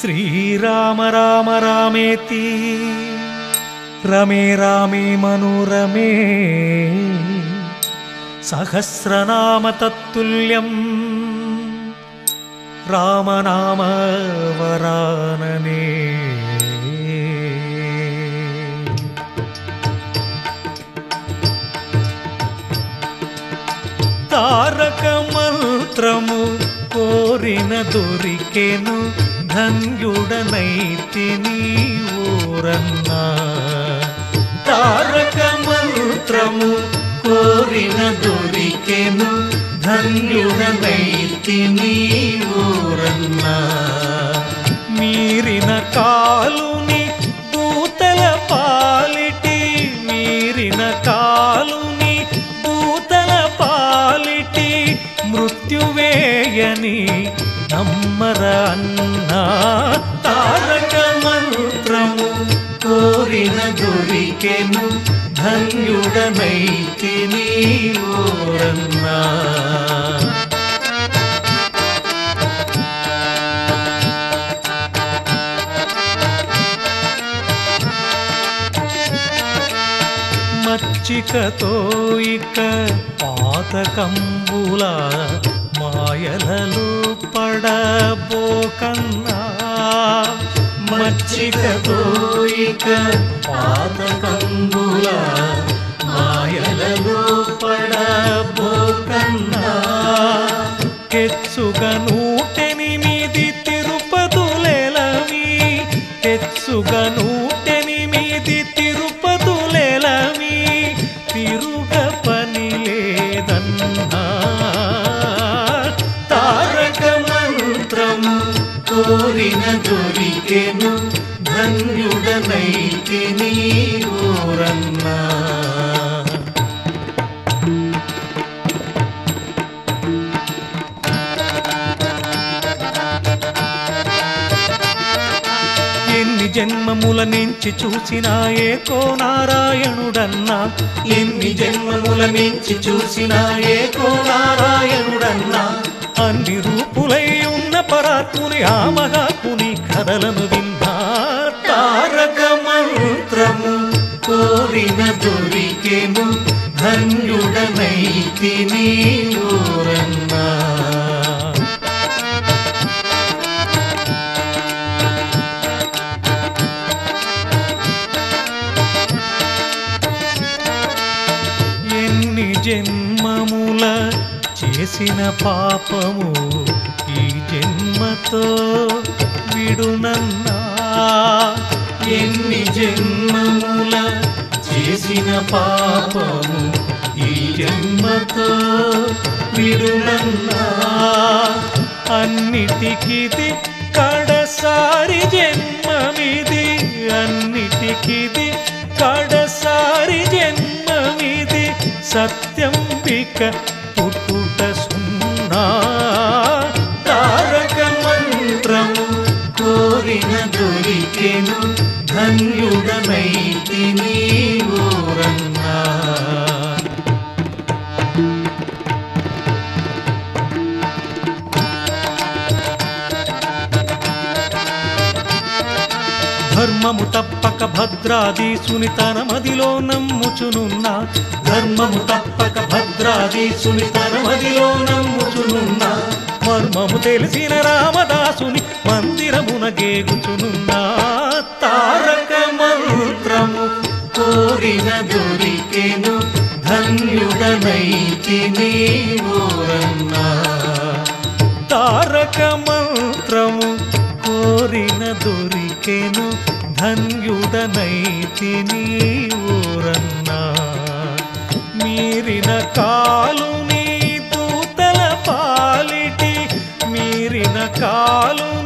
శ్రీరామ రామ రామేతి రమే రామే మనోరమే సహస్రనామ తత్తుల్యం రామనామ వరాననే. తారక మంత్రము కోరిన దొరికెను ధన్యుడనైతిని ఓరన్నా. తారక మంత్రము కోరిన దొరికెను ధన్యుడనైతిని ఓరన్నా. మీరిన కాలుని దూతల పాలిటి మీరిన కాలుని దూతల పాలిటి మృత్యువేయని నమ్మర అన్నా. తారక మంత్రము కోరిన దొరికెను ధన్యుడనైతిని ఓరన్నా. మచ్చికతో ఇక పాతకంబుల మాయలలో పడబోకన్నా. మచ్చికతో ఇక పాతకంబుల మాయలలో పడబోకన్నా. హెచ్చుగా 108 తిరుపతులెలవి హెచ్చుగా 108 తిరుపతులెలవి తిరుగ పని లేదన్నా. తారక మంత్రము కోరిన దొరికెను ధన్యుడనైతిని ఓరన్నా. ఎన్ని జన్మముల నుంచి చూసినా ఏకో నారాయణుడన్నా. ఎన్ని జన్మముల నుంచి చూసినా ఏకో నారాయణుడన్నా. అన్ని రూపులై ఉన్న పరాత్ముని ఆ మహాత్ముని కథలను విన్నా. తారక మంత్రము కోరిన దొరికెను ధన్యుడనైతిని ఓరన్నా. ఎన్ని జన్మముల చేసిన పాపము ఈ జన్మతో విడునన్నా. ఎన్ని జన్మముల చేసిన పాపము ఈ జన్మతో విడునన్నా. అన్నిటికిది కడసారి జన్మమిది అన్నిటికిది కడసారి జన్మమిది సత్యంబిక పుట్టుట సున్నా. తారక మంత్రము కోరిన దొరికెను ధన్యుడనైతిని ఓరన్నా. ధర్మము తప్పక భద్రాదీసుని తన మదిలో నమ్ముచునున్నా. ధర్మము తప్పక భద్రాదీసుని తన మదిలో నమ్ముచునున్నా. మర్మము తెలిసిన రామదాసుని మందిరమున గేగుచునున్నా. తారక మంత్రము కోరిన దొరికెను ధన్యుడనైతిని ఓరన్నా. తారక మంత్రము కోరిన దొరికెను ధన్యుడనైతిని ఓరన్నా. మీరిన కాలుని దూతల పాలిటి మీరిన కాలుని